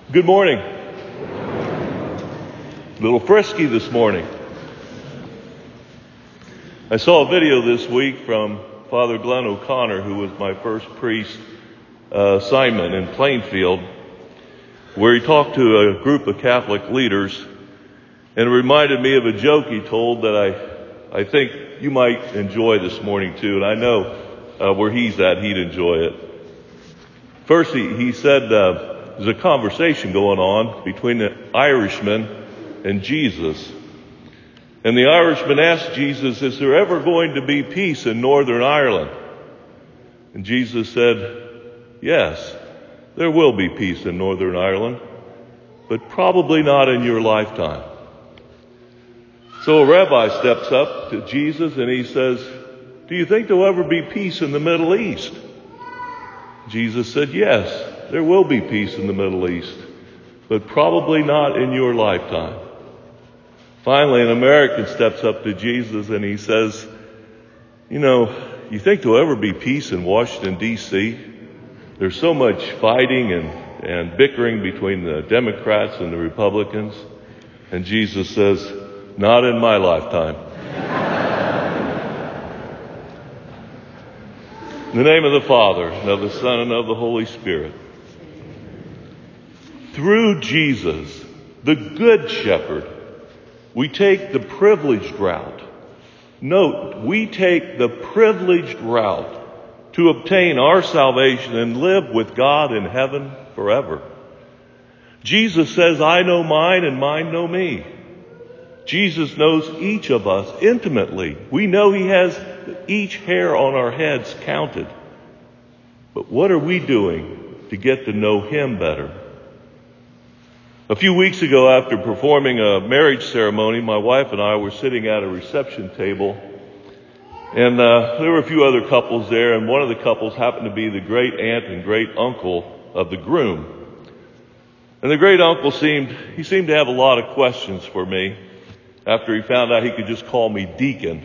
Good morning. A little frisky this morning. I saw a video this week from Father Glenn O'Connor, who was my first priest assignment in Plainfield, where he talked to a group of Catholic leaders, and it reminded me of a joke he told that I think you might enjoy this morning too, and I know where he's at, he'd enjoy it. First, he said there's a conversation going on between the Irishman and Jesus. And the Irishman asked Jesus, is there ever going to be peace in Northern Ireland? And Jesus said, yes, there will be peace in Northern Ireland, but probably not in your lifetime. So a rabbi steps up to Jesus and he says, do you think there'll ever be peace in the Middle East? Jesus said, yes, there will be peace in the Middle East, but probably not in your lifetime. Finally, an American steps up to Jesus and he says, you think there'll ever be peace in Washington, D.C.? There's so much fighting and bickering between the Democrats and the Republicans. And Jesus says, not in my lifetime. In the name of the Father, and of the Son, and of the Holy Spirit. Through Jesus, the Good Shepherd, we take the privileged route. Note, we take the privileged route to obtain our salvation and live with God in heaven forever. Jesus says, I know mine and mine know me. Jesus knows each of us intimately. We know he has each hair on our heads counted. But what are we doing to get to know him better? A few weeks ago, after performing a marriage ceremony, my wife and I were sitting at a reception table, and there were a few other couples there, and one of the couples happened to be the great aunt and great uncle of the groom. And the great uncle seemed to have a lot of questions for me after he found out he could just call me deacon.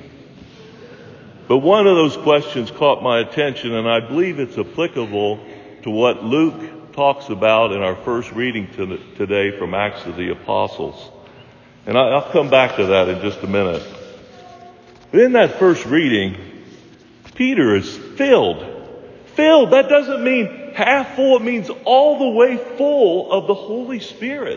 But one of those questions caught my attention, and I believe it's applicable to what Luke talks about in our first reading today from Acts of the Apostles. And I'll come back to that in just a minute. But in that first reading, Peter is filled. Filled, that doesn't mean half full, it means all the way full of the Holy Spirit.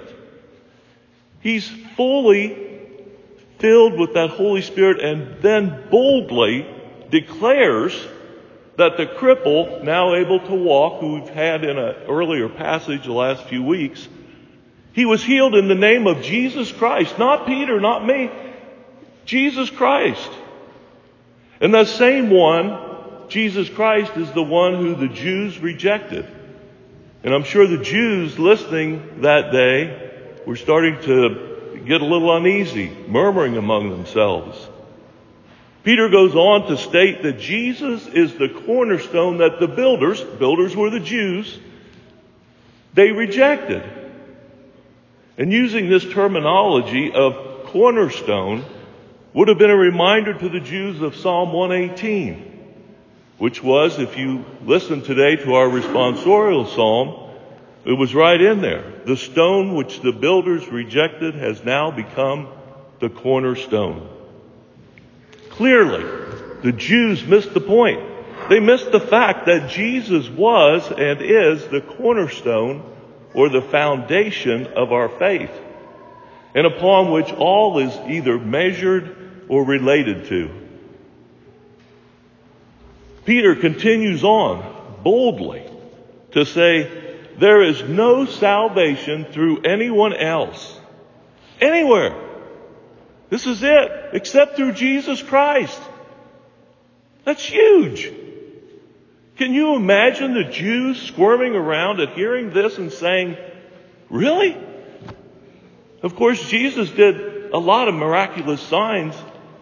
He's fully filled with that Holy Spirit and then boldly declares that the cripple, now able to walk, who we've had in an earlier passage the last few weeks, he was healed in the name of Jesus Christ. Not Peter, not me. Jesus Christ. And the same one, Jesus Christ, is the one who the Jews rejected. And I'm sure the Jews listening that day were starting to get a little uneasy, murmuring among themselves. Peter goes on to state that Jesus is the cornerstone that the builders were the Jews, they rejected. And using this terminology of cornerstone would have been a reminder to the Jews of Psalm 118, which was, if you listen today to our responsorial psalm, it was right in there. The stone which the builders rejected has now become the cornerstone. Clearly, the Jews missed the point. They missed the fact that Jesus was and is the cornerstone or the foundation of our faith, and upon which all is either measured or related to. Peter continues on boldly to say, there is no salvation through anyone else, anywhere. This is it, except through Jesus Christ. That's huge. Can you imagine the Jews squirming around at hearing this and saying, really? Of course, Jesus did a lot of miraculous signs,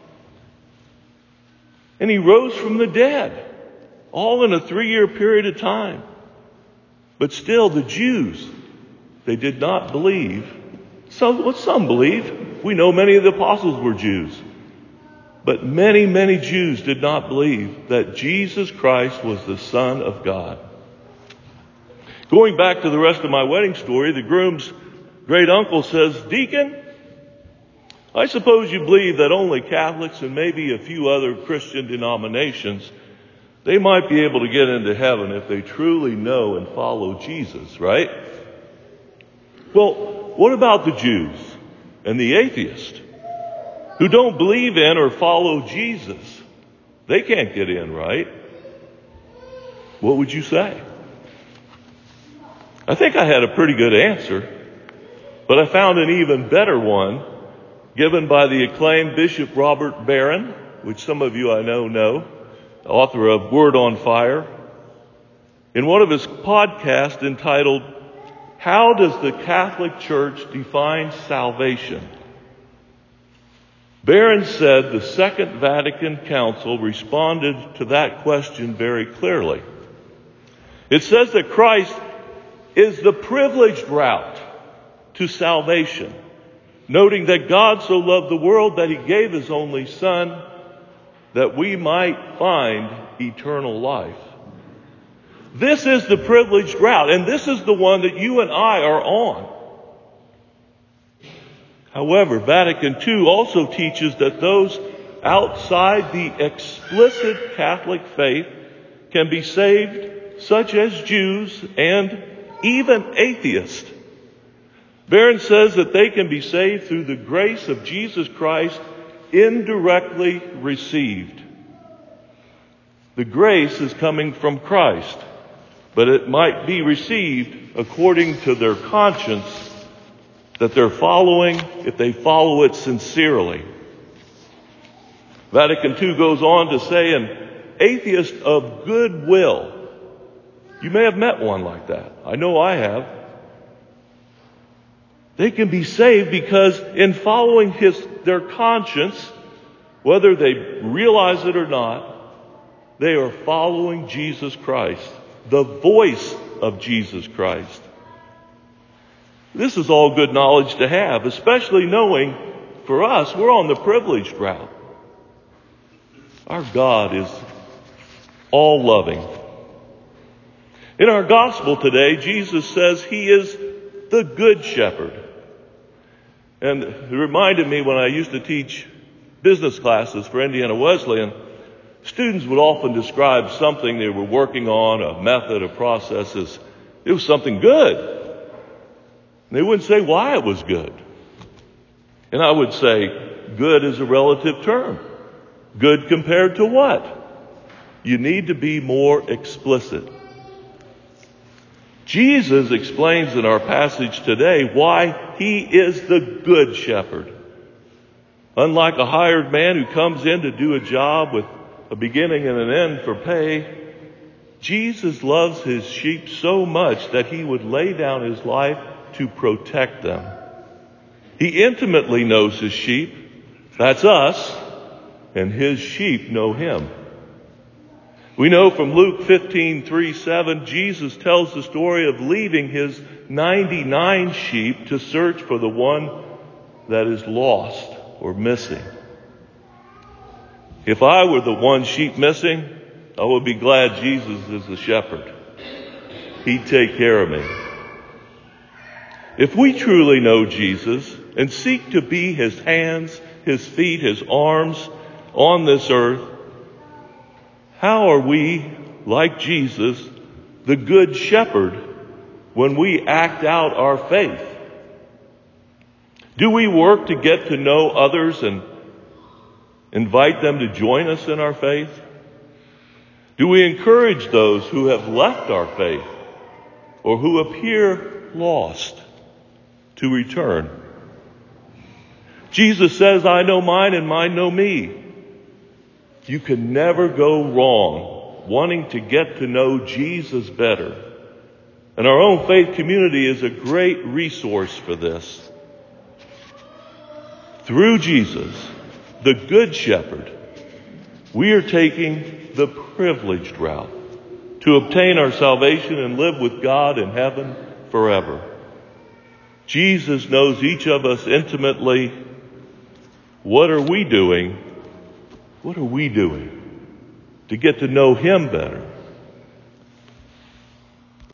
and he rose from the dead, all in a 3-year period of time. But still, the Jews, they did not believe. Some believed. We know many of the apostles were Jews. But many, many Jews did not believe that Jesus Christ was the Son of God. Going back to the rest of my wedding story, the groom's great uncle says, "Deacon, I suppose you believe that only Catholics and maybe a few other Christian denominations, they might be able to get into heaven if they truly know and follow Jesus, right? Well, what about the Jews and the atheists who don't believe in or follow Jesus? They can't get in, right?" What would you say? I think I had a pretty good answer, but I found an even better one given by the acclaimed Bishop Robert Barron, which some of you I know, author of Word on Fire, in one of his podcasts entitled, "How Does the Catholic Church Define Salvation?" Barron said the Second Vatican Council responded to that question very clearly. It says that Christ is the privileged route to salvation, noting that God so loved the world that he gave his only Son that we might find eternal life. This is the privileged route, and this is the one that you and I are on. However, Vatican II also teaches that those outside the explicit Catholic faith can be saved, such as Jews and even atheists. Barron says that they can be saved through the grace of Jesus Christ indirectly received. The grace is coming from Christ, but it might be received according to their conscience that they're following, if they follow it sincerely. Vatican II goes on to say an atheist of good will. You may have met one like that. I know I have. They can be saved because in following their conscience, whether they realize it or not, they are following Jesus Christ, the voice of Jesus Christ. This is all good knowledge to have, especially knowing for us, we're on the privileged route. Our God is all loving. In our gospel today, Jesus says he is the good shepherd. And it reminded me when I used to teach business classes for Indiana Wesleyan, students would often describe something they were working on, a method, a process, as it was something good. They wouldn't say why it was good. And I would say, good is a relative term. Good compared to what? You need to be more explicit. Jesus explains in our passage today why he is the good shepherd. Unlike a hired man who comes in to do a job with a beginning and an end for pay, Jesus loves his sheep so much that he would lay down his life to protect them. He intimately knows his sheep, that's us, and his sheep know him. We know from Luke 15:3-7, Jesus tells the story of leaving his 99 sheep to search for the one that is lost or missing. If I were the one sheep missing, I would be glad Jesus is the shepherd. He'd take care of me. If we truly know Jesus and seek to be his hands, his feet, his arms on this earth, how are we, like Jesus, the good shepherd when we act out our faith? Do we work to get to know others and invite them to join us in our faith? Do we encourage those who have left our faith or who appear lost to return? Jesus says, I know mine and mine know me. You can never go wrong wanting to get to know Jesus better. And our own faith community is a great resource for this. Through Jesus, the Good Shepherd, we are taking the privileged route to obtain our salvation and live with God in heaven forever. Jesus knows each of us intimately. What are we doing? What are we doing to get to know him better?